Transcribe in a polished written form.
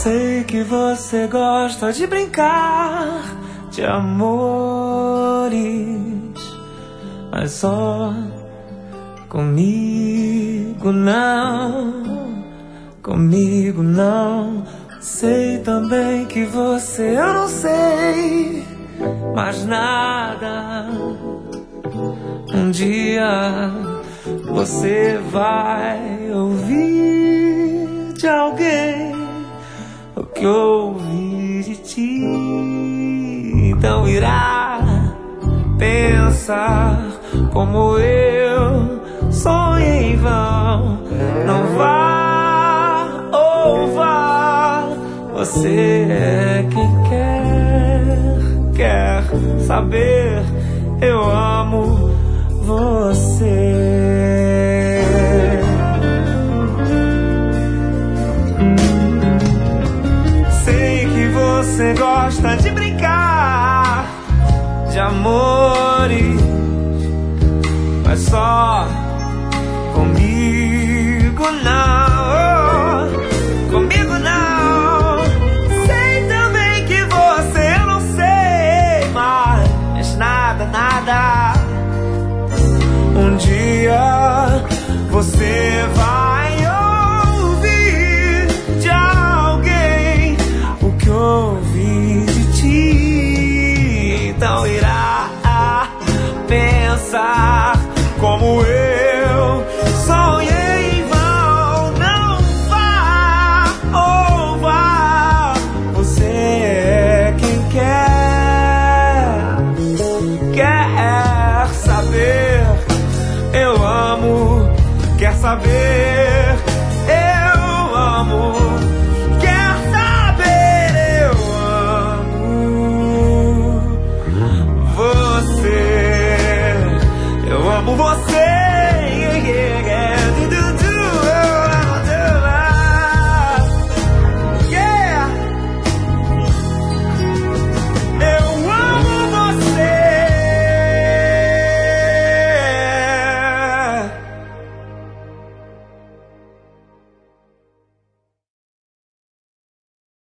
Sei que você gosta de brincar de amores, mas só comigo não, comigo não. Sei também que você, eu não sei mais nada. Um dia você vai ouvir de alguém o que eu ouvi de ti. Então irá pensar como eu sonhei em vão. Não vá ou vá, você é quem quer saber. Eu amo você. Você gosta de brincar de amores, mas só comigo não, comigo não. Sei também que você, eu não sei mais nada, nada. Um dia você vai ouvir de alguém o que ouvi de ti. Então irá pensar como eu sonhei em vão. Não vá ou vá, você é quem quer saber. Eu amo, quer saber.